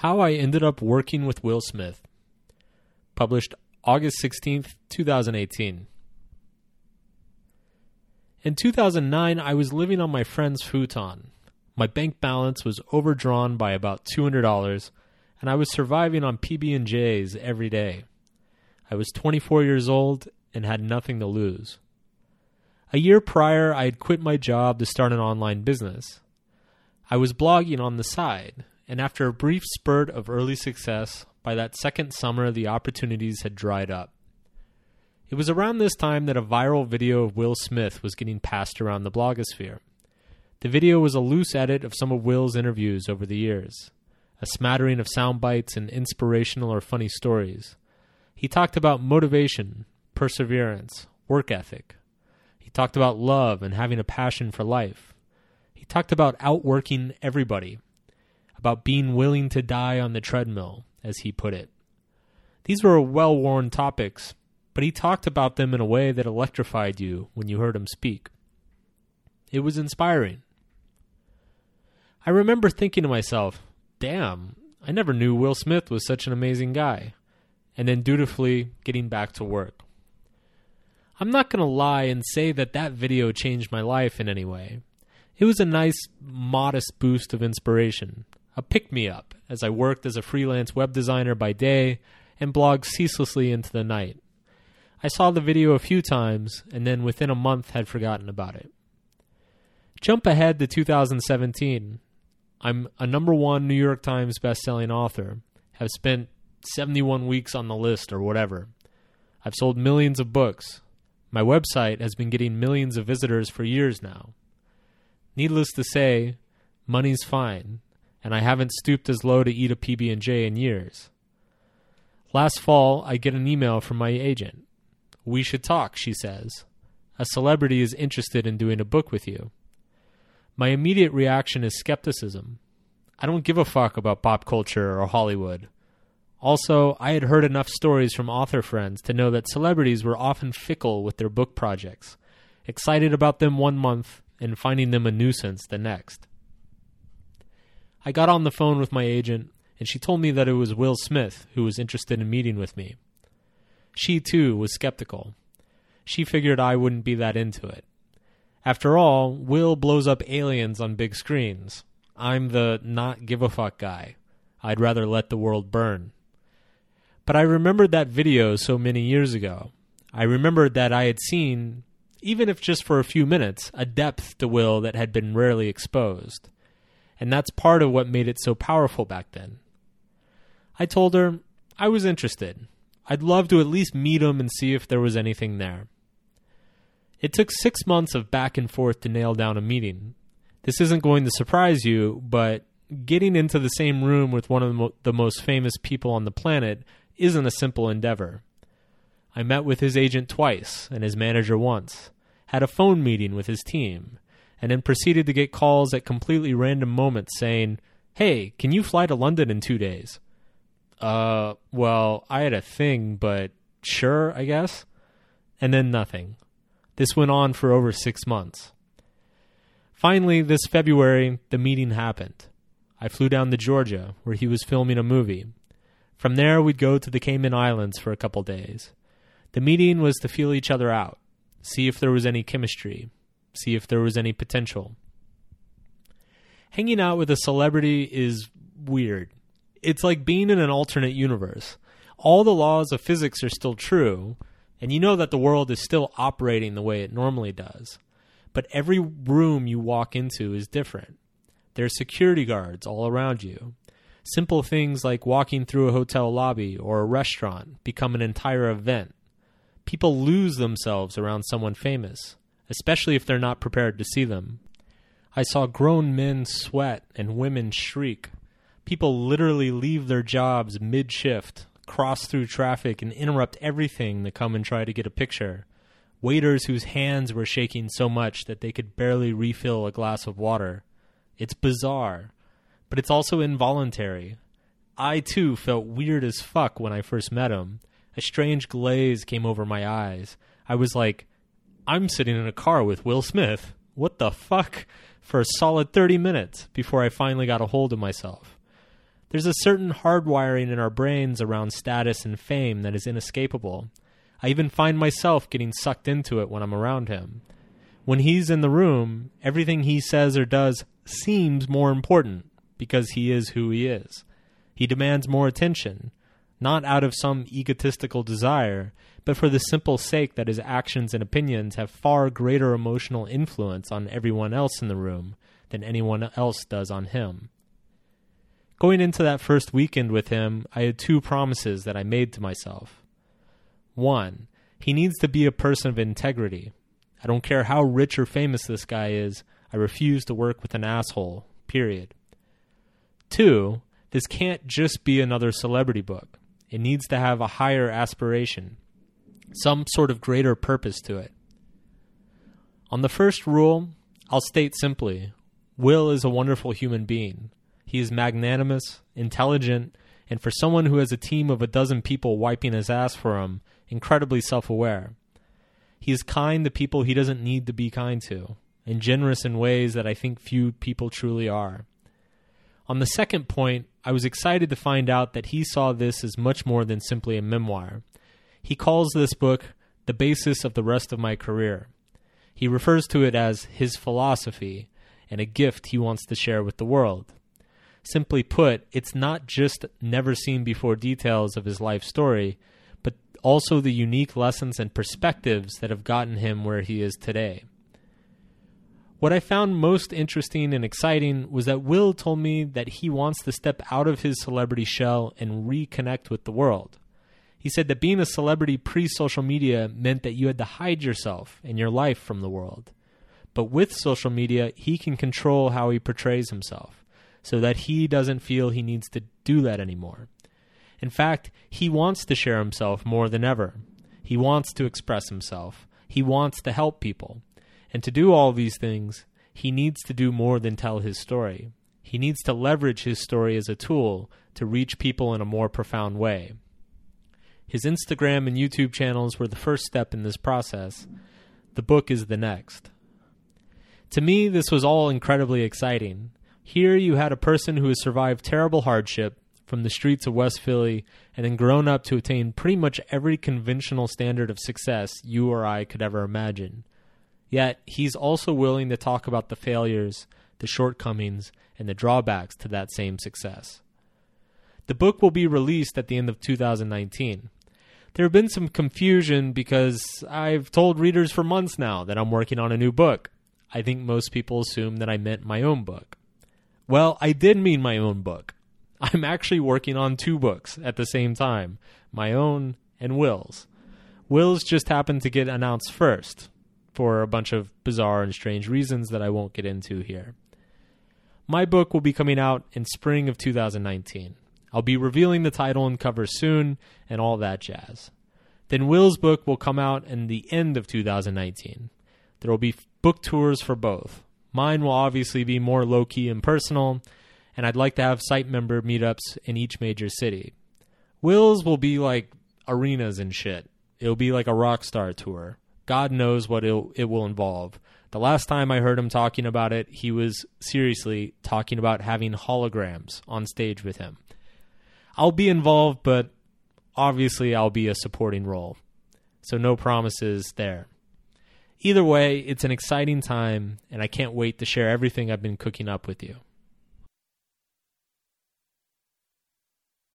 How I Ended Up Working with Will Smith. Published August 16th, 2018. In 2009, I was living on my friend's futon. My bank balance was overdrawn by about $200, and I was surviving on PB&Js every day. I was 24 years old and had nothing to lose. A year prior, I had quit my job to start an online business. I was blogging on the side, and after a brief spurt of early success, by that second summer the opportunities had dried up. It was around this time that a viral video of Will Smith was getting passed around the blogosphere. The video was a loose edit of some of Will's interviews over the years, a smattering of sound bites and inspirational or funny stories. He talked about motivation, perseverance, work ethic. He talked about love and having a passion for life. He talked about outworking everybody, about being willing to die on the treadmill, as he put it. These were well-worn topics, but he talked about them in a way that electrified you when you heard him speak. It was inspiring. I remember thinking to myself, damn, I never knew Will Smith was such an amazing guy, and then dutifully getting back to work. I'm not going to lie and say that video changed my life in any way. It was a nice, modest boost of inspiration, a pick-me-up as I worked as a freelance web designer by day and blogged ceaselessly into the night. I saw the video a few times and then within a month had forgotten about it. Jump ahead to 2017. I'm a #1 New York Times bestselling author, have spent 71 weeks on the list or whatever. I've sold millions of books. My website has been getting millions of visitors for years now. Needless to say, money's fine, and I haven't stooped as low to eat a PB&J in years. Last fall, I get an email from my agent. "We should talk," she says. "A celebrity is interested in doing a book with you." My immediate reaction is skepticism. I don't give a fuck about pop culture or Hollywood. Also, I had heard enough stories from author friends to know that celebrities were often fickle with their book projects, excited about them one month and finding them a nuisance the next. I got on the phone with my agent, and she told me that it was Will Smith who was interested in meeting with me. She, too, was skeptical. She figured I wouldn't be that into it. After all, Will blows up aliens on big screens. I'm the not-give-a-fuck guy. I'd rather let the world burn. But I remembered that video so many years ago. I remembered that I had seen, even if just for a few minutes, a depth to Will that had been rarely exposed. And that's part of what made it so powerful back then. I told her I was interested. I'd love to at least meet him and see if there was anything there. It took 6 months of back and forth to nail down a meeting. This isn't going to surprise you, but getting into the same room with one of the most famous people on the planet isn't a simple endeavor. I met with his agent twice and his manager once, had a phone meeting with his team, and then proceeded to get calls at completely random moments saying, "Hey, can you fly to London in 2 days?" Well, I had a thing, but sure, I guess. And then nothing. This went on for over 6 months. Finally, this February, the meeting happened. I flew down to Georgia, where he was filming a movie. From there, we'd go to the Cayman Islands for a couple days. The meeting was to feel each other out, see if there was any chemistry, see if there was any potential. Hanging out with a celebrity is weird. It's like being in an alternate universe. All the laws of physics are still true, and you know that the world is still operating the way it normally does. But every room you walk into is different. There are security guards all around you. Simple things like walking through a hotel lobby or a restaurant become an entire event. People lose themselves around someone famous, especially if they're not prepared to see them. I saw grown men sweat and women shriek. People literally leave their jobs mid-shift, cross through traffic, and interrupt everything to come and try to get a picture. Waiters whose hands were shaking so much that they could barely refill a glass of water. It's bizarre, but it's also involuntary. I, too, felt weird as fuck when I first met him. A strange glaze came over my eyes. I was like, I'm sitting in a car with Will Smith. What the fuck? For a solid 30 minutes before I finally got a hold of myself. There's a certain hardwiring in our brains around status and fame that is inescapable. I even find myself getting sucked into it when I'm around him. When he's in the room, everything he says or does seems more important because he is who he is. He demands more attention, not out of some egotistical desire, but for the simple sake that his actions and opinions have far greater emotional influence on everyone else in the room than anyone else does on him. Going into that first weekend with him, I had 2 promises that I made to myself. 1, he needs to be a person of integrity. I don't care how rich or famous this guy is, I refuse to work with an asshole, period. 2, this can't just be another celebrity book. It needs to have a higher aspiration, some sort of greater purpose to it. On the first rule, I'll state simply, Will is a wonderful human being. He is magnanimous, intelligent, and for someone who has a team of 12 people wiping his ass for him, incredibly self-aware. He is kind to people he doesn't need to be kind to, and generous in ways that I think few people truly are. On the second point, I was excited to find out that he saw this as much more than simply a memoir. He calls this book the basis of the rest of my career. He refers to it as his philosophy and a gift he wants to share with the world. Simply put, it's not just never-seen-before details of his life story, but also the unique lessons and perspectives that have gotten him where he is today. What I found most interesting and exciting was that Will told me that he wants to step out of his celebrity shell and reconnect with the world. He said that being a celebrity pre-social media meant that you had to hide yourself and your life from the world. But with social media, he can control how he portrays himself, so that he doesn't feel he needs to do that anymore. In fact, he wants to share himself more than ever. He wants to express himself. He wants to help people. And to do all these things, he needs to do more than tell his story. He needs to leverage his story as a tool to reach people in a more profound way. His Instagram and YouTube channels were the first step in this process. The book is the next. To me, this was all incredibly exciting. Here you had a person who has survived terrible hardship from the streets of West Philly and then grown up to attain pretty much every conventional standard of success you or I could ever imagine. Yet, he's also willing to talk about the failures, the shortcomings, and the drawbacks to that same success. The book will be released at the end of 2019. There have been some confusion because I've told readers for months now that I'm working on a new book. I think most people assume that I meant my own book. Well, I did mean my own book. I'm actually working on 2 books at the same time, my own and Will's. Will's just happened to get announced first, for a bunch of bizarre and strange reasons that I won't get into here. My book will be coming out in spring of 2019. I'll be revealing the title and cover soon and all that jazz. Then Will's book will come out in the end of 2019. There will be book tours for both. Mine will obviously be more low-key and personal, and I'd like to have site member meetups in each major city. Will's will be like arenas and shit. It'll be like a rock star tour. God knows what it will involve. The last time I heard him talking about it, he was seriously talking about having holograms on stage with him. I'll be involved, but obviously I'll be a supporting role. So no promises there. Either way, it's an exciting time, and I can't wait to share everything I've been cooking up with you.